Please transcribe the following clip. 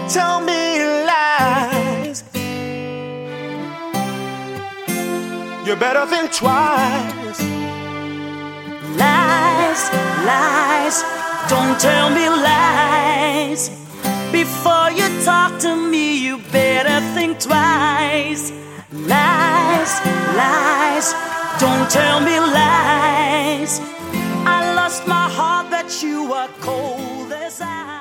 tell me lies. You better think twice. Lies, lies, don't tell me lies. Before you talk to me, you better think twice. Lies, lies, don't tell me lies. I lost my heart that you were cold as ice.